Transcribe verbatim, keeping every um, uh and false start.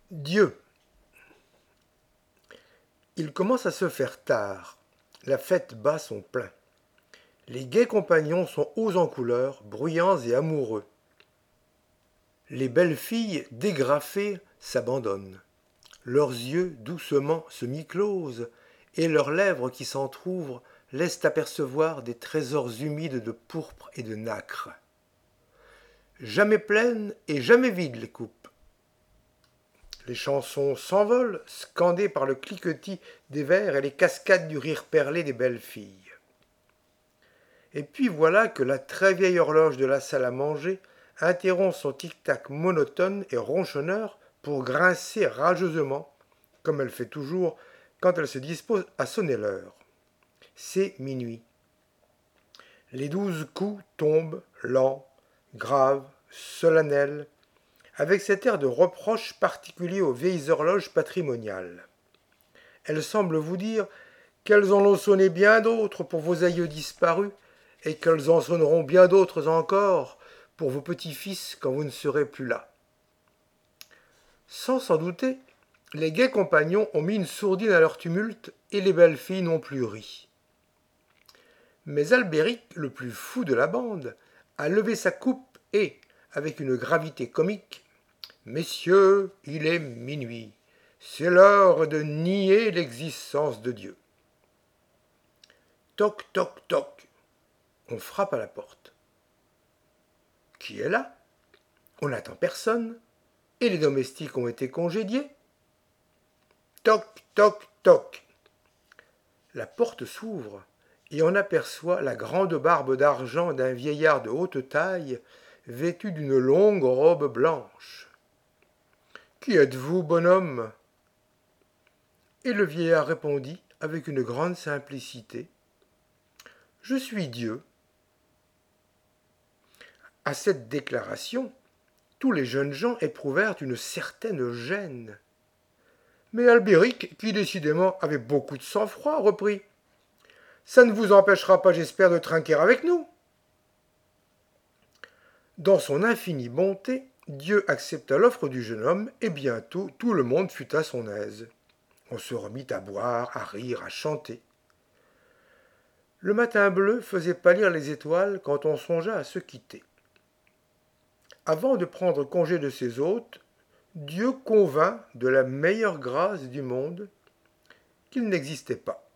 Dieu. Il commence à se faire tard. La fête bat son plein. Les gais compagnons sont hauts en couleur, bruyants et amoureux. Les belles filles, dégrafées, s'abandonnent. Leurs yeux doucement se mi-closent, et leurs lèvres qui s'entr'ouvrent laissent apercevoir des trésors humides de pourpre et de nacre. Jamais pleines et jamais vides les coupes. Les chansons s'envolent, scandées par le cliquetis des verres et les cascades du rire perlé des belles filles. Et puis voilà que la très vieille horloge de la salle à manger interrompt son tic-tac monotone et ronchonneur pour grincer rageusement, comme elle fait toujours quand elle se dispose à sonner l'heure. C'est minuit. Les douze coups tombent, lents, graves, solennels, avec cet air de reproche particulier aux vieilles horloges patrimoniales. Elles semblent vous dire qu'elles en ont sonné bien d'autres pour vos aïeux disparus, et qu'elles en sonneront bien d'autres encore pour vos petits-fils quand vous ne serez plus là. Sans s'en douter, les gais compagnons ont mis une sourdine à leur tumulte, et les belles filles n'ont plus ri. Mais Albéric, le plus fou de la bande, a levé sa coupe et, avec une gravité comique, « Messieurs, il est minuit. C'est l'heure de nier l'existence de Dieu. » Toc, toc, toc. On frappe à la porte. Qui est là? On n'attend personne. Et les domestiques ont été congédiés. Toc, toc, toc. La porte s'ouvre et on aperçoit la grande barbe d'argent d'un vieillard de haute taille, vêtu d'une longue robe blanche. Qui êtes-vous, bonhomme? Et le vieillard répondit avec une grande simplicité. Je suis Dieu. À cette déclaration, tous les jeunes gens éprouvèrent une certaine gêne. Mais Albéric, qui décidément avait beaucoup de sang-froid, reprit. Ça ne vous empêchera pas, j'espère, de trinquer avec nous. Dans son infinie bonté, Dieu accepta l'offre du jeune homme, et bientôt tout le monde fut à son aise. On se remit à boire, à rire, à chanter. Le matin bleu faisait pâlir les étoiles quand on songea à se quitter. Avant de prendre congé de ses hôtes, Dieu convint de la meilleure grâce du monde qu'il n'existait pas.